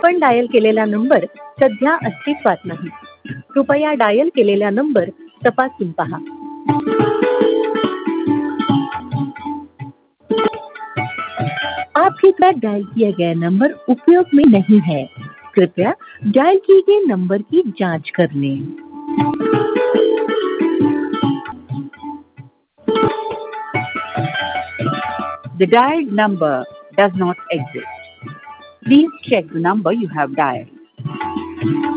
आपण डायल केलेला नंबर सध्या अस्तित्वात नाही. कृपया डायल केलेला नंबर तपासून पहा. आपके द्वारा डायल किया गया नंबर उपयोग में नहीं है. कृपया डायल किए गए नंबर की जांच कर लें. The dialed number does not exist. Please check the number you have dialed.